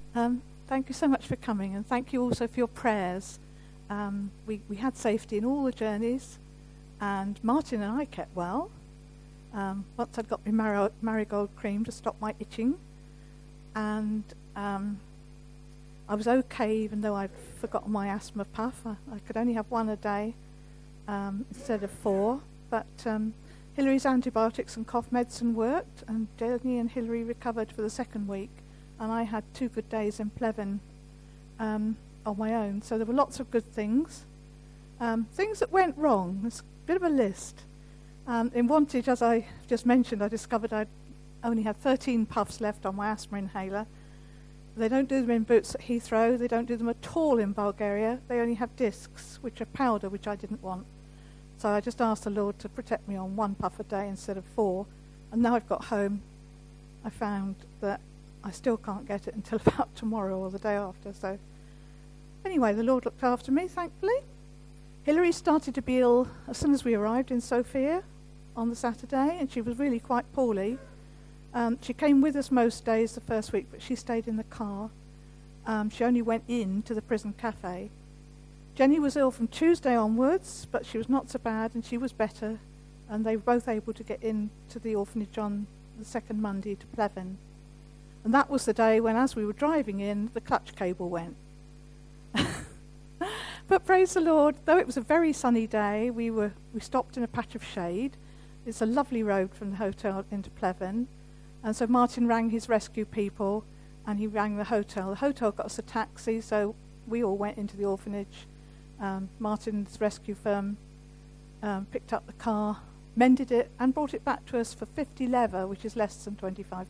Thank you so much for coming, and thank you also for your prayers. We had safety in all the journeys, and Martin and I kept well. Once I'd got my marigold cream to stop my itching, and I was okay even though I'd forgotten my asthma puff. I could only have one a day instead of 4, but Hillary's antibiotics and cough medicine worked, and Jenny and Hillary recovered for the second week, and I had 2 good days in Pleven on my own. So there were lots of good things. Things that went wrong, there's a bit of a list. In Wantage, as I just mentioned, I discovered I'd only had 13 puffs left on my asthma inhaler. They don't do them in boots at Heathrow. They don't do them at all in Bulgaria. They only have discs, which are powder, which I didn't want. So I just asked the Lord to protect me on 1 puff a day instead of 4. And now I've got home, I found that I still can't get it until about tomorrow or the day after. So anyway, the Lord looked after me, thankfully. Hillary started to be ill as soon as we arrived in Sofia on the Saturday, and she was really quite poorly. She came with us most days the first week, but she stayed in the car. She only went in to the prison cafe. Jenny was ill from Tuesday onwards, but she was not so bad, and she was better, and they were both able to get into the orphanage on the second Monday to Pleven. And that was the day when, as we were driving in, the clutch cable went. But praise the Lord, though it was a very sunny day, we stopped in a patch of shade. It's a lovely road from the hotel into Pleven. And so Martin rang his rescue people, and he rang the hotel. The hotel got us a taxi, so we all went into the orphanage. Martin's rescue firm picked up the car, mended it, and brought it back to us for 50 lever, which is less than £25.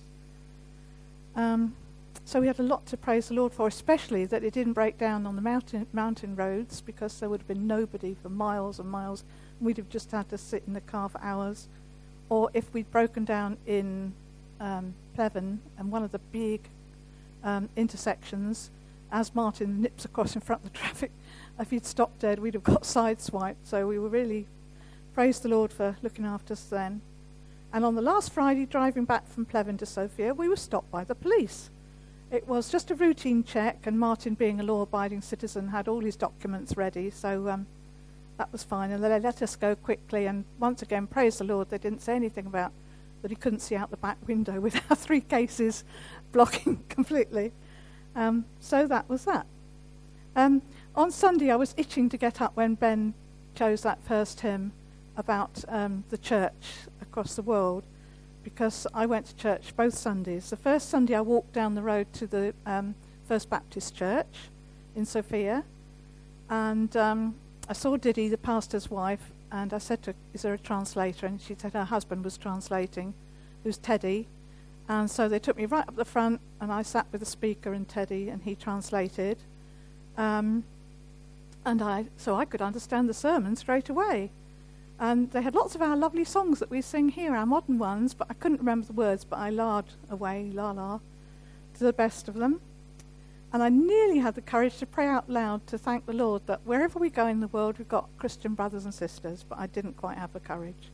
So we had a lot to praise the Lord for, especially that it didn't break down on the mountain roads, because there would have been nobody for miles and miles. We'd have just had to sit in the car for hours. Or if we'd broken down in Pleven and one of the big intersections, as Martin nips across in front of the traffic, if he'd stopped dead, we'd have got sideswiped. So we were really, praise the Lord for looking after us then. And on the last Friday, driving back from Pleven to Sofia, we were stopped by the police. It was just a routine check, and Martin, being a law-abiding citizen, had all his documents ready, so that was fine. And they let us go quickly, and once again, praise the Lord, they didn't say anything about that he couldn't see out the back window with our 3 cases blocking completely. So that was that. On Sunday, I was itching to get up when Ben chose that first hymn about the church across the world, because I went to church both Sundays. The first Sunday I walked down the road to the First Baptist Church in Sofia, and I saw Diddy, the pastor's wife, and I said to her, is there a translator? And she said her husband was translating, who's Teddy. And so they took me right up the front, and I sat with the speaker and Teddy, and he translated. So I could understand the sermon straight away. And they had lots of our lovely songs that we sing here, our modern ones, but I couldn't remember the words, but I la-ed away, la-la, to the best of them. And I nearly had the courage to pray out loud to thank the Lord that wherever we go in the world, we've got Christian brothers and sisters, but I didn't quite have the courage.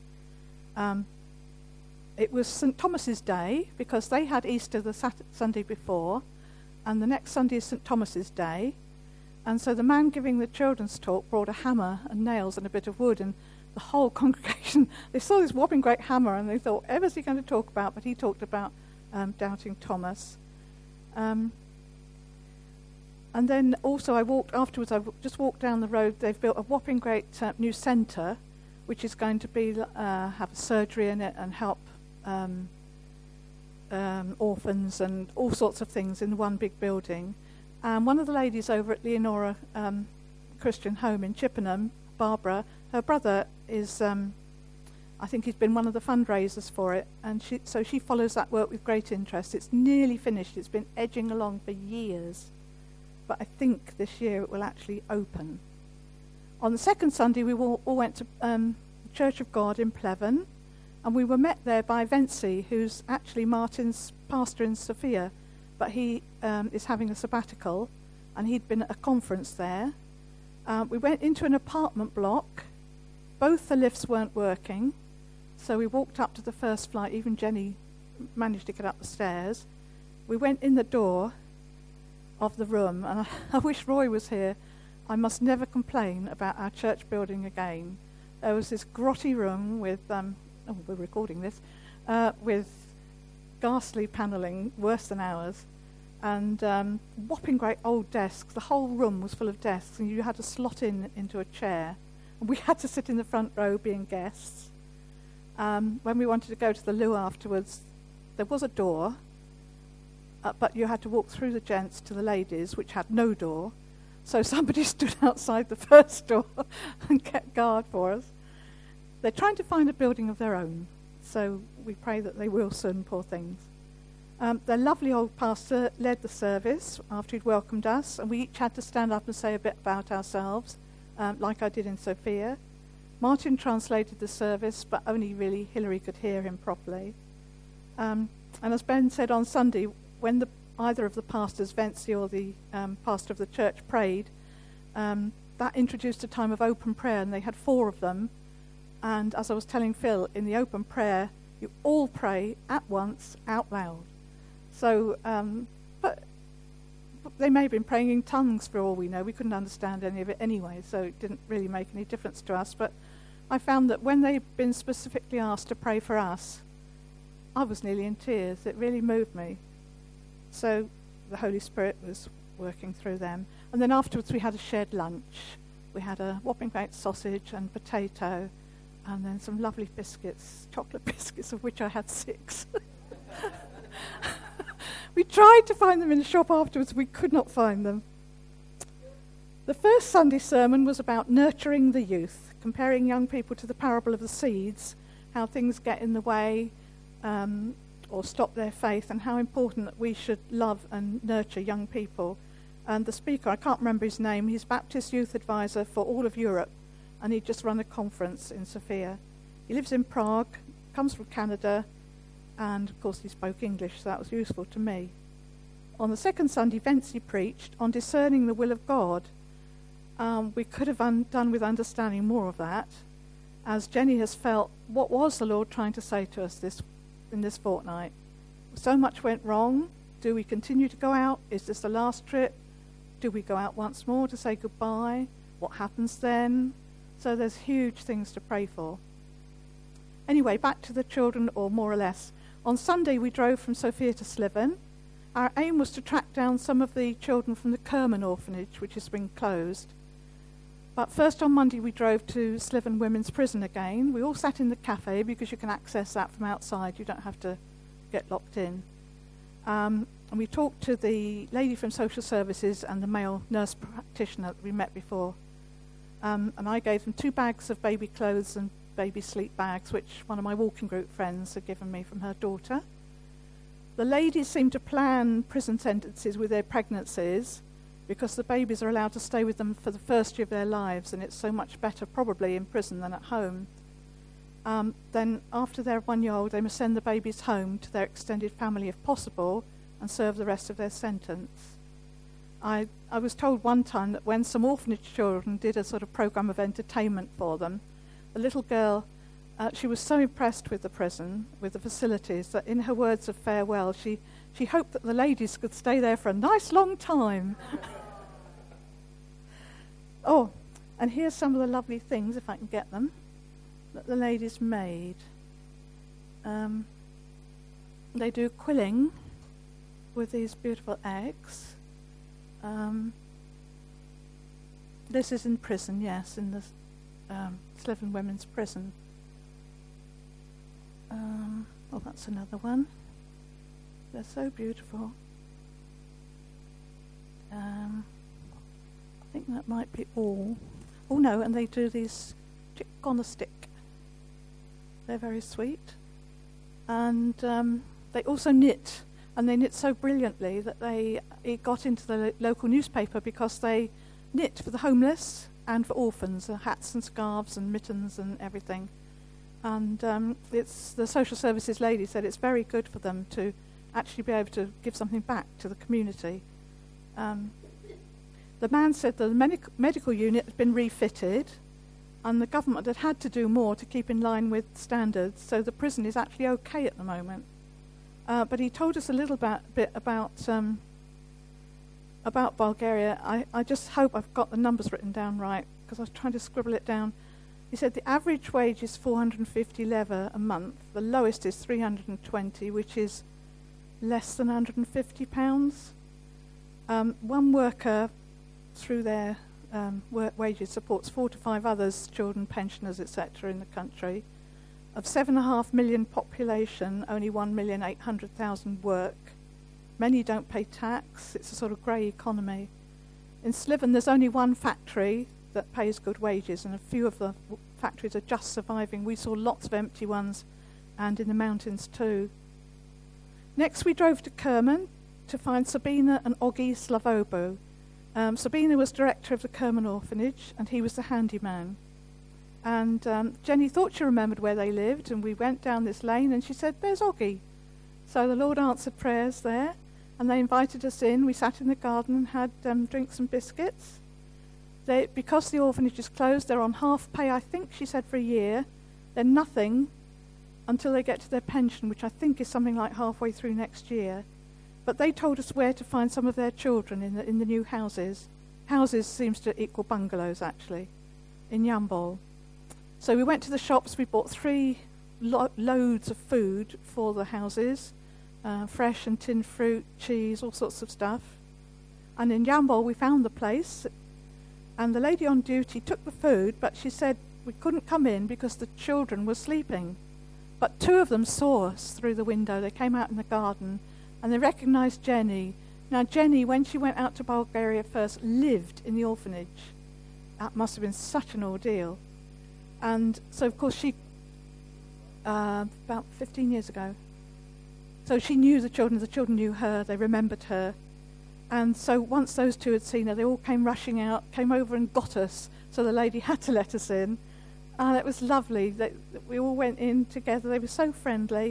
It was St. Thomas's Day, because they had Easter the Sunday before, and the next Sunday is St. Thomas's Day. And so the man giving the children's talk brought a hammer and nails and a bit of wood, and the whole congregation, they saw this whopping great hammer, and they thought, whatever's he going to talk about? But he talked about doubting Thomas. And then also I just walked down the road. They've built a whopping great new centre, which is going to be have a surgery in it and help orphans and all sorts of things in one big building. And one of the ladies over at Leonora Christian Home in Chippenham, Barbara, her brother is, I think he's been one of the fundraisers for it, and so she follows that work with great interest. It's nearly finished. It's been edging along for years, but I think this year it will actually open. On the second Sunday, we all went to the Church of God in Pleven, and we were met there by Vency, who's actually Martin's pastor in Sofia, but he is having a sabbatical, and he'd been at a conference there. We went into an apartment block. Both the lifts weren't working, so we walked up to the first flight. Even Jenny managed to get up the stairs. We went in the door, of the room, and I wish Roy was here. I must never complain about our church building again. There was this grotty room with, we're recording this, with ghastly panelling, worse than ours, and whopping great old desks. The whole room was full of desks, and you had to slot into a chair. And we had to sit in the front row being guests. When we wanted to go to the loo afterwards, there was a door, but you had to walk through the gents to the ladies, which had no door. So somebody stood outside the first door and kept guard for us. They're trying to find a building of their own, so we pray that they will soon, poor things. Their lovely old pastor led the service after he'd welcomed us, and we each had to stand up and say a bit about ourselves, like I did in Sophia. Martin translated the service, but only really Hilary could hear him properly. And as Ben said on Sunday, when either of the pastors, Vency or the pastor of the church, prayed, that introduced a time of open prayer, and they had 4 of them. And as I was telling Phil, in the open prayer, you all pray at once, out loud. So, but they may have been praying in tongues for all we know. We couldn't understand any of it anyway, so it didn't really make any difference to us. But I found that when they'd been specifically asked to pray for us, I was nearly in tears. It really moved me. So the Holy Spirit was working through them. And then afterwards we had a shared lunch. We had a whopping great sausage and potato, and then some lovely biscuits, chocolate biscuits, of which I had 6. We tried to find them in the shop afterwards. We could not find them. The first Sunday sermon was about nurturing the youth, comparing young people to the parable of the seeds, how things get in the way or stop their faith, and how important that we should love and nurture young people. And the speaker, I can't remember his name, he's Baptist Youth Advisor for all of Europe, and he'd just run a conference in Sofia. He lives in Prague, comes from Canada, and of course he spoke English, so that was useful to me. On the second Sunday, Vency preached on discerning the will of God. We could have done with understanding more of that, as Jenny has felt, what was the Lord trying to say to us in this fortnight? So much went wrong. Do we continue to go out? Is this the last trip? Do we go out once more to say goodbye? What happens then? So there's huge things to pray for. Anyway, back to the children, or more or less. On Sunday, we drove from Sofia to Sliven. Our aim was to track down some of the children from the Kerman orphanage, which has been closed. But first on Monday, we drove to Sliven Women's Prison again. We all sat in the cafe because you can access that from outside. You don't have to get locked in. And we talked to the lady from social services and the male nurse practitioner that we met before. And I gave them 2 bags of baby clothes and baby sleep bags, which one of my walking group friends had given me from her daughter. The ladies seem to plan prison sentences with their pregnancies because the babies are allowed to stay with them for the first year of their lives, and it's so much better probably in prison than at home. Then after they're 1 year old, they must send the babies home to their extended family if possible and serve the rest of their sentence. I was told one time that when some orphanage children did a sort of program of entertainment for them, the little girl, she was so impressed with the prison, with the facilities, that in her words of farewell, she hoped that the ladies could stay there for a nice long time. Oh, and here's some of the lovely things, if I can get them, that the ladies made. They do quilling with these beautiful eggs. This is in prison, yes, in the Sliven Women's Prison. Oh, that's another one. They're so beautiful. I think that might be all. Oh no, and they do these chick on a stick. They're very sweet. And they also knit. And they knit so brilliantly that it got into the local newspaper because they knit for the homeless and for orphans, hats and scarves and mittens and everything. And it's the social services lady said it's very good for them to actually be able to give something back to the community. The man said that the medical unit had been refitted, and the government had to do more to keep in line with standards, so the prison is actually okay at the moment. But he told us a little bit about about Bulgaria. I just hope I've got the numbers written down right, because I was trying to scribble it down. He said the average wage is 450 leva a month. The lowest is 320, which is less than £150. One worker, through their wages, supports 4 to 5 others, children, pensioners, etc., in the country. Of 7.5 million population, only 1,800,000 work. Many don't pay tax. It's a sort of grey economy. In Sliven, there's only one factory that pays good wages, and a few of the factories are just surviving. We saw lots of empty ones, and in the mountains too. Next, we drove to Kerman to find Sabina and Oggi Slavobo. Sabina was director of the Kerman orphanage, and he was the handyman. And Jenny thought she remembered where they lived, and we went down this lane, and she said, "There's Oggi." So the Lord answered prayers there, and they invited us in. We sat in the garden and had drinks and biscuits. Because the orphanage is closed, they're on half pay, I think she said, for a year. They're nothing until they get to their pension, which I think is something like halfway through next year. But they told us where to find some of their children in the new houses. Houses seems to equal bungalows, actually, in Yambol. So we went to the shops. We bought 3 loads of food for the houses, fresh and tinned fruit, cheese, all sorts of stuff. And in Yambol we found the place, and the lady on duty took the food, but she said we couldn't come in because the children were sleeping. But 2 of them saw us through the window. They came out in the garden, and they recognised Jenny. Now, Jenny, when she went out to Bulgaria first, lived in the orphanage. That must have been such an ordeal. And so, of course, she, about 15 years ago, so she knew the children knew her, they remembered her. And so once those 2 had seen her, they all came rushing out, came over and got us, so the lady had to let us in. And it was lovely. We all went in together. They were so friendly.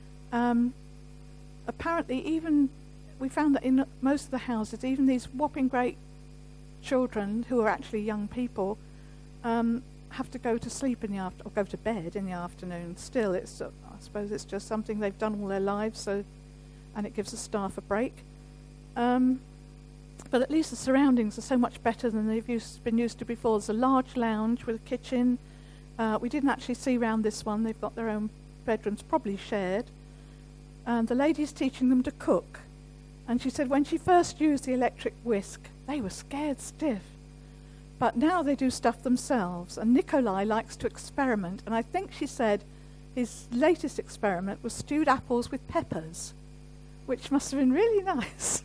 Apparently, even we found that in most of the houses, even these whopping great children, who are actually young people, have to go to sleep in the or go to bed in the afternoon. Still, I suppose it's just something they've done all their lives, and it gives the staff a break. But at least the surroundings are so much better than they've been used to before. There's a large lounge with a kitchen. We didn't actually see round this one. They've got their own bedrooms, probably shared. And the lady's teaching them to cook. And she said when she first used the electric whisk, they were scared stiff. But now they do stuff themselves. And Nikolai likes to experiment. And I think she said his latest experiment was stewed apples with peppers, which must have been really nice.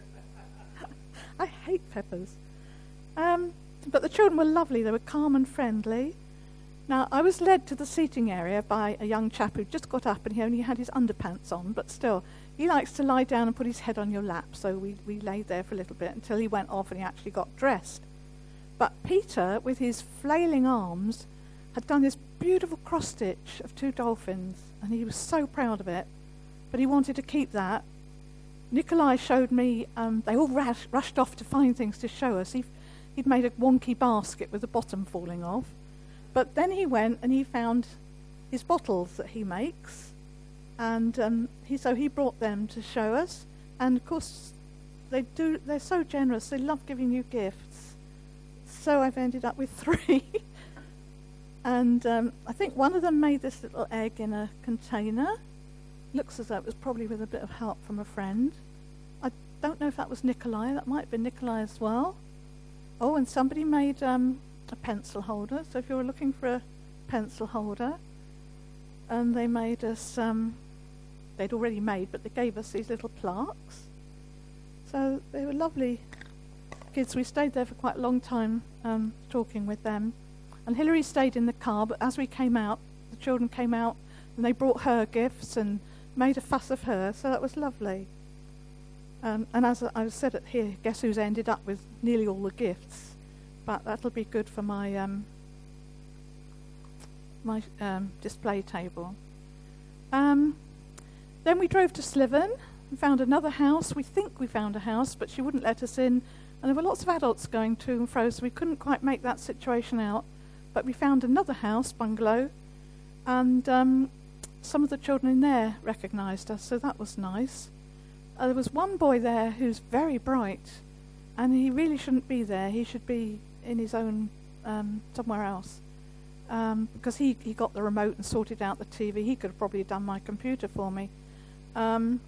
I hate peppers. But the children were lovely. They were calm and friendly. Now, I was led to the seating area by a young chap who just got up, and he only had his underpants on, but still, he likes to lie down and put his head on your lap, so we lay there for a little bit until he went off and he actually got dressed. But Peter, with his flailing arms, had done this beautiful cross-stitch of 2 dolphins, and he was so proud of it, but he wanted to keep that. Nikolai showed me, they all rushed off to find things to show us. He'd made a wonky basket with the bottom falling off. But then he went and he found his bottles that he makes, and he brought them to show us. And of course, they're so generous. They love giving you gifts. So I've ended up with 3. And I think one of them made this little egg in a container. Looks as though it was probably with a bit of help from a friend. I don't know if that was Nikolai. That might have been Nikolai as well. Oh, and somebody made a pencil holder. So if you were looking for a pencil holder, and they made us, they'd already made, but they gave us these little plaques. So they were lovely kids. We stayed there for quite a long time talking with them. And Hilary stayed in the car, but as we came out, the children came out and they brought her gifts and made a fuss of her, so that was lovely. And as I said it here, guess who's ended up with nearly all the gifts? But that'll be good for my display table. Then we drove to Sliven and found another house. We think we found a house, but she wouldn't let us in. And there were lots of adults going to and fro, so we couldn't quite make that situation out. But we found another house, bungalow, and some of the children in there recognised us, so that was nice. There was one boy there who's very bright, And he really shouldn't be there. He should be in his own, somewhere else. Because he got the remote and sorted out the TV. He could have probably done my computer for me. And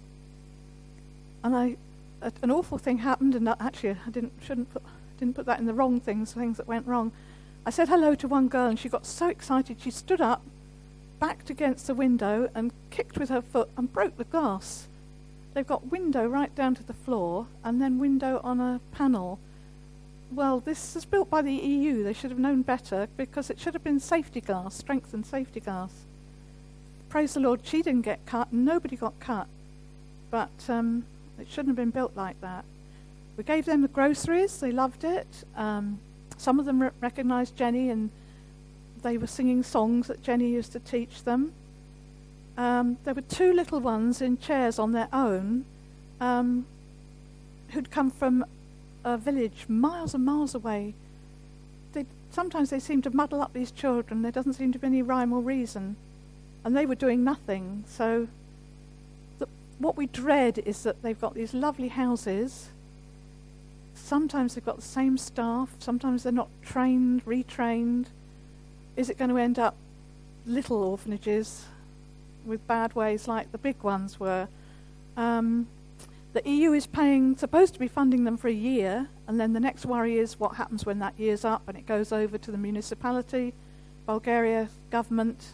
an awful thing happened, and actually I didn't put that in the wrong things that went wrong. I said hello to one girl, and she got so excited she stood up, backed against the window, and kicked with her foot and broke the glass. They've got window right down to the floor, and then window on a panel. Well, this is built by the EU. They should have known better, because it should have been safety glass, strengthened safety glass. Praise the Lord, she didn't get cut, and nobody got cut. But it shouldn't have been built like that. We gave them the groceries. They loved it. Some of them recognised Jenny, and they were singing songs that Jenny used to teach them. There were two little ones in chairs on their own who'd come from a village miles and miles away. Sometimes they seem to muddle up these children. There doesn't seem to be any rhyme or reason. And they were doing nothing. So what we dread is that they've got these lovely houses. Sometimes they've got the same staff. Sometimes they're not trained, retrained. Is it going to end up little orphanages with bad ways like the big ones were? The EU is supposed to be funding them for a year, and then the next worry is what happens when that year's up and it goes over to the municipality, Bulgaria government.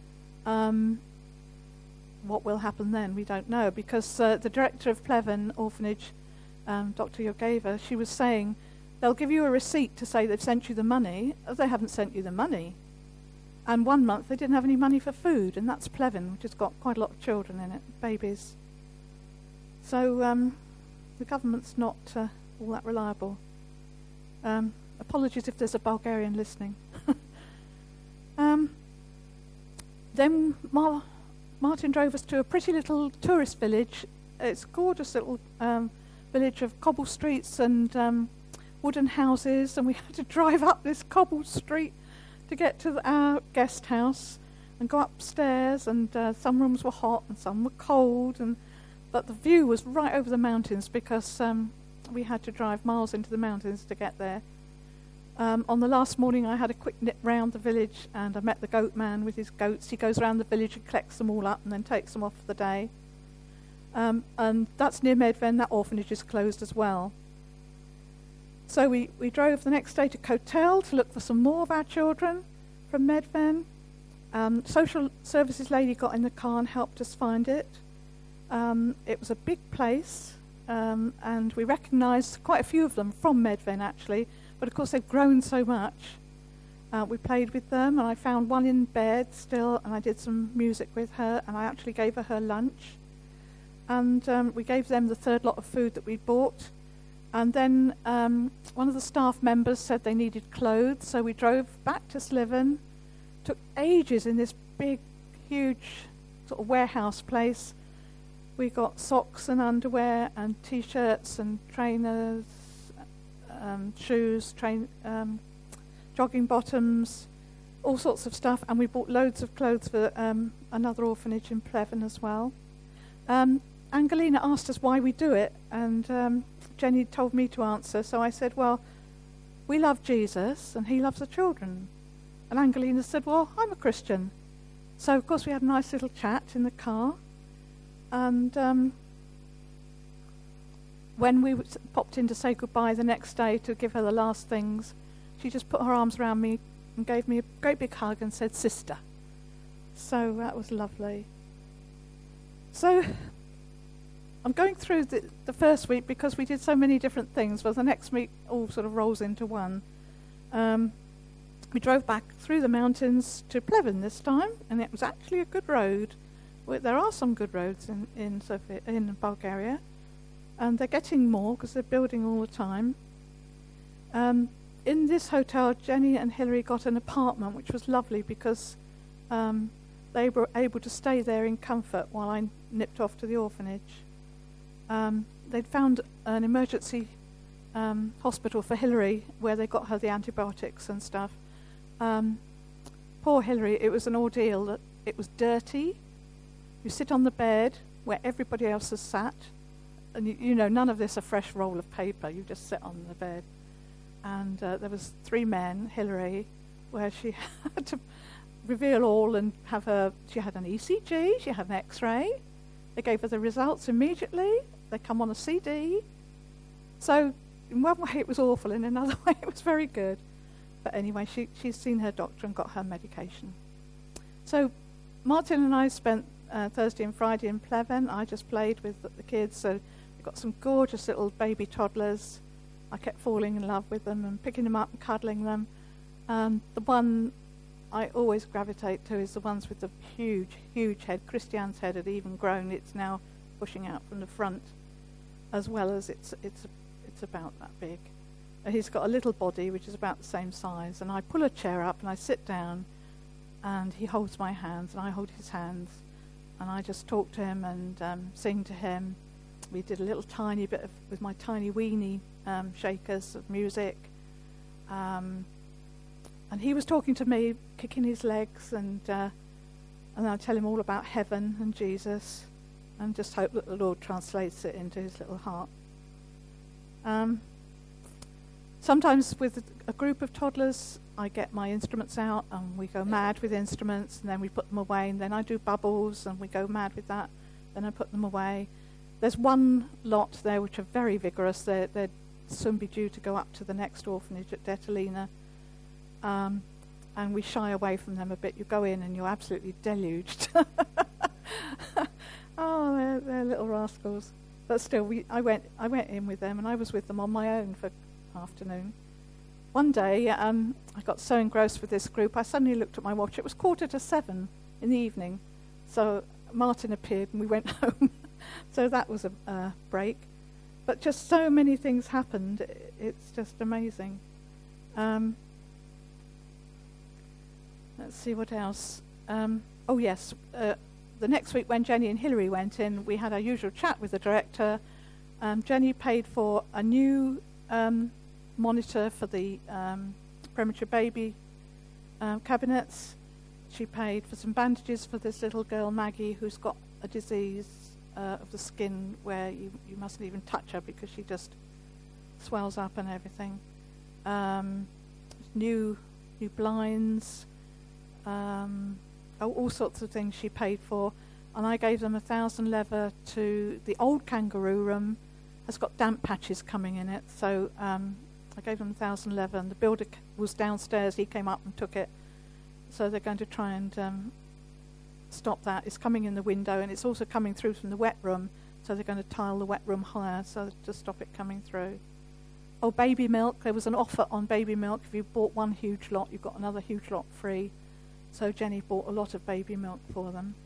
What will happen then? We don't know, because the director of Pleven Orphanage, Dr. Yogeva, she was saying they'll give you a receipt to say they've sent you the money. They haven't sent you the money. And 1 month they didn't have any money for food, and that's Pleven, which has got quite a lot of children in it, babies. So the government's not all that reliable. Apologies if there's a Bulgarian listening. Then Martin drove us to a pretty little tourist village. It's a gorgeous little village of cobble streets and wooden houses, and we had to drive up this cobbled street to get to our guest house and go upstairs, and some rooms were hot and some were cold, but the view was right over the mountains because we had to drive miles into the mountains to get there. On the last morning I had a quick nip round the village, and I met the goat man with his goats. He goes around the village and collects them all up and then takes them off for the day. And that's near Medven. That orphanage is closed as well. So we drove the next day to Kotel to look for some more of our children from Medven. Social services lady got in the car and helped us find it. It was a big place, and we recognised quite a few of them from Medven actually, but of course they've grown so much. We played with them, and I found one in bed still, and I did some music with her, and I actually gave her lunch. And we gave them the third lot of food that we bought. And then one of the staff members said they needed clothes, so we drove back to Sliven. Took ages in this big, huge sort of warehouse place. We got socks and underwear and T-shirts and trainers, shoes, jogging bottoms, all sorts of stuff. And we bought loads of clothes for another orphanage in Pleven as well. Angelina asked us why we do it, and Jenny told me to answer. So I said, well, we love Jesus and he loves the children. And Angelina said, well, I'm a Christian. So, of course, we had a nice little chat in the car. And when we popped in to say goodbye the next day to give her the last things, she just put her arms around me and gave me a great big hug and said, sister. So that was lovely. So I'm going through the first week because we did so many different things. Well, the next week all sort of rolls into one. We drove back through the mountains to Pleven this time, and it was actually a good road. There are some good roads in Bulgaria, and they're getting more because they're building all the time. In this hotel, Jenny and Hilary got an apartment, which was lovely because they were able to stay there in comfort while I nipped off to the orphanage. They'd found an emergency hospital for Hilary where they got her the antibiotics and stuff. Poor Hilary, it was an ordeal. It was dirty. You sit on the bed where everybody else has sat, and you know, none of this a fresh roll of paper. You just sit on the bed. And there was 3 men, Hillary, where she had to reveal all and she had an ECG, she had an X-ray. They gave her the results immediately. They come on a CD. So in one way it was awful, in another way it was very good. But anyway, she's seen her doctor and got her medication. So Martin and I spent Thursday and Friday in Pleven. I just played with the kids. So we got some gorgeous little baby toddlers. I kept falling in love with them and picking them up and cuddling them. The one I always gravitate to is the ones with the huge, huge head. Christian's head had even grown. It's now pushing out from the front, as well as it's about that big. He's got a little body which is about the same size, and I pull a chair up and I sit down, and he holds my hands and I hold his hands, and I just talk to him and sing to him. We did a little tiny bit with my tiny weenie shakers of music. And he was talking to me, kicking his legs, and I tell him all about heaven and Jesus, and just hope that the Lord translates it into his little heart. Sometimes with a group of toddlers, I get my instruments out, and we go mad with instruments, and then we put them away, and then I do bubbles, and we go mad with that, then I put them away. There's one lot there which are very vigorous. They're soon be due to go up to the next orphanage at Detolina. And we shy away from them a bit. You go in and you're absolutely deluged. Oh, they're little rascals. But still, I went in with them, and I was with them on my own for afternoon. One day, I got so engrossed with this group, I suddenly looked at my watch. It was 6:45 in the evening. So Martin appeared, and we went home. So that was a break. But just so many things happened. It's just amazing. Let's see what else. Oh, yes. The next week when Jenny and Hillary went in, we had our usual chat with the director. Jenny paid for a new monitor for the premature baby cabinets. She paid for some bandages for this little girl, Maggie, who's got a disease of the skin where you mustn't even touch her because she just swells up and everything. New blinds. All sorts of things she paid for, and I gave them 1,000 leather to the old kangaroo room. It's got damp patches coming in it, so I gave them 1,000 leather, and the builder was downstairs. He came up and took it, so they're going to try and stop that. It's coming in the window, and it's also coming through from the wet room, so they're going to tile the wet room higher so to stop it coming through. Oh, baby milk. There was an offer on baby milk. If you bought one huge lot, you've got another huge lot free. So Jenny bought a lot of baby milk for them.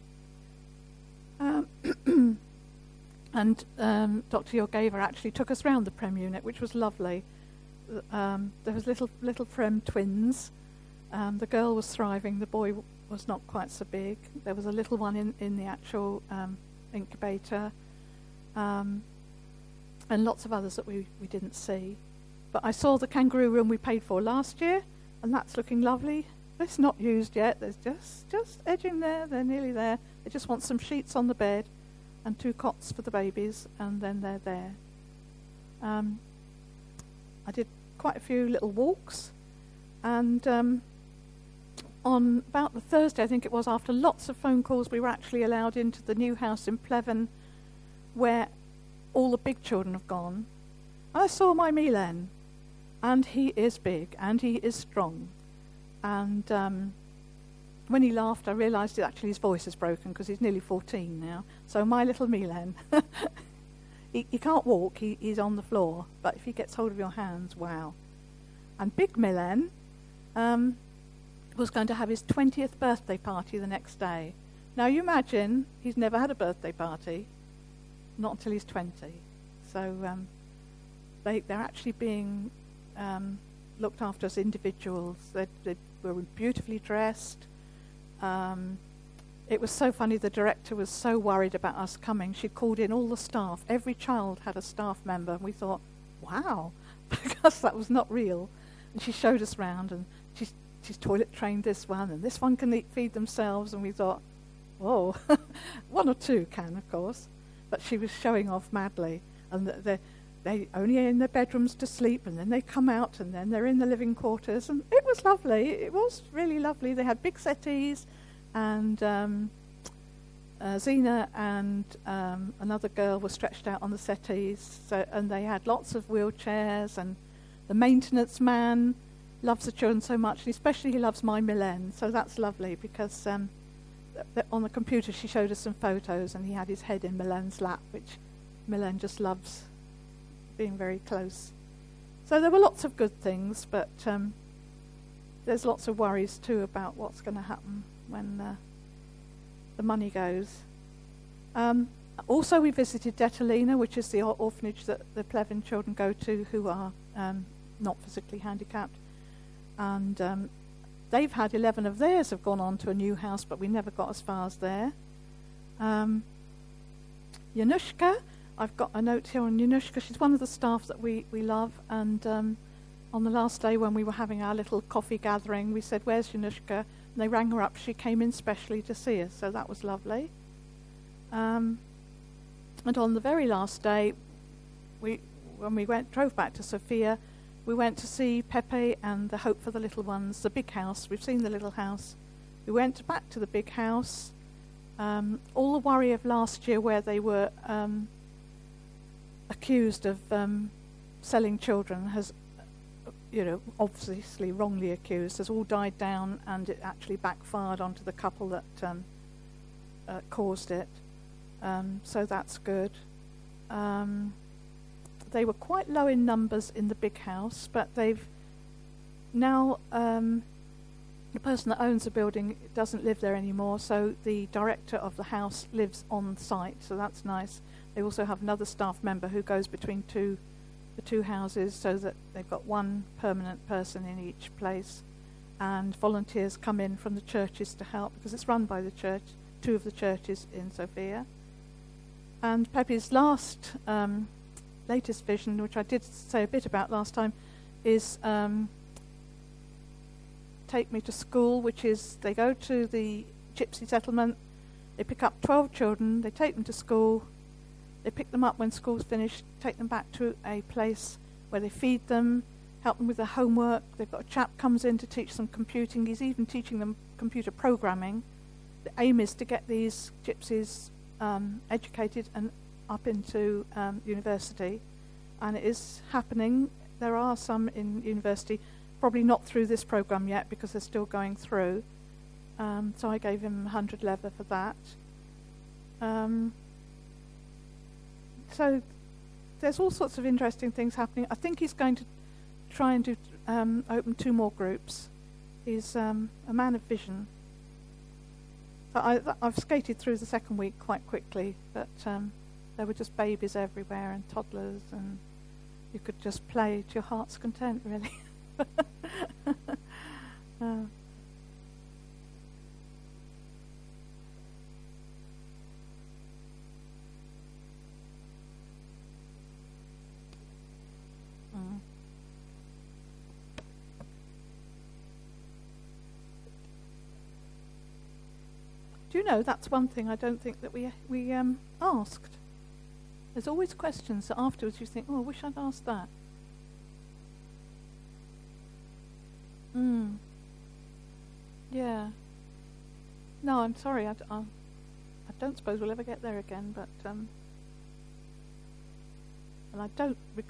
And Dr. Yorgeva actually took us round the Prem unit, which was lovely. There was little Prem twins. The girl was thriving. The boy was not quite so big. There was a little one in the actual incubator. And lots of others that we didn't see. But I saw the kangaroo room we paid for last year, and that's looking lovely. It's not used yet. There's just edging there. They're nearly there. They just want some sheets on the bed and 2 cots for the babies, and then they're there. I did quite a few little walks, and on about the Thursday, I think it was, after lots of phone calls, we were actually allowed into the new house in Pleven, where all the big children have gone. I saw my Milan, and he is big, and he is strong. And when he laughed, I realised that actually his voice is broken because he's nearly 14 now. So my little Milan, he can't walk, he's on the floor, but if he gets hold of your hands, wow. And big Milan was going to have his 20th birthday party the next day. Now you imagine, he's never had a birthday party, not until he's 20. So they're actually being looked after as individuals. They were beautifully dressed. It was so funny, the director was so worried about us coming. She called in all the staff. Every child had a staff member, and we thought, wow, because that was not real. And she showed us round, and she's toilet trained this one, and this one can feed themselves, and we thought, whoa. 1 or 2 can, of course. but she was showing off madly. And they only are in their bedrooms to sleep, and then they come out, and then they're in the living quarters. And it was lovely. It was really lovely. They had big settees, and Zena and another girl were stretched out on the settees. And they had lots of wheelchairs, and the maintenance man loves the children so much, and especially he loves my Milen. So that's lovely, because on the computer she showed us some photos, and he had his head in Milen's lap, which Milen just loves, being very close. So there were lots of good things, but there's lots of worries too about what's going to happen when the money goes. Also, we visited Detolina, which is the orphanage that the Plevin children go to who are not physically handicapped. And they've had 11 of theirs have gone on to a new house, but we never got as far as there. Yanushka, I've got a note here on Yanushka. She's one of the staff that we love. And on the last day when we were having our little coffee gathering, we said, "Where's Yanushka?" And they rang her up. She came in specially to see us, so that was lovely. And on the very last day, when we drove back to Sofia, we went to see Pepe and the Hope for the Little Ones, the big house. We've seen the little house. We went back to the big house. All the worry of last year, where they were accused of selling children, has, obviously wrongly accused, has all died down, and it actually backfired onto the couple that caused it. So that's good. They were quite low in numbers in the big house, but they've now, the person that owns the building doesn't live there anymore, so the director of the house lives on site, so that's nice. They also have another staff member who goes between the two houses, so that they've got one permanent person in each place, and volunteers come in from the churches to help, because it's run by the church, two of the churches in Sofia. And Pepe's latest vision, which I did say a bit about last time, is Take Me to School, which is they go to the gypsy settlement, they pick up 12 children, they take them to school, they pick them up when school's finished, take them back to a place where they feed them, help them with their homework. They've got a chap comes in to teach them computing. He's even teaching them computer programming. The aim is to get these gypsies educated and up into university, and it is happening. There are some in university, probably not through this program yet because they're still going through. So I gave him 100 leva for that. So there's all sorts of interesting things happening. I think he's going to try and do open 2 more groups. He's a man of vision. So I've skated through the second week quite quickly, but there were just babies everywhere and toddlers, and you could just play to your heart's content, really. Do you know, that's one thing I don't think that we asked. There's always questions that afterwards you think, oh, I wish I'd asked that. Yeah. No, I'm sorry. I don't suppose we'll ever get there again, but and I don't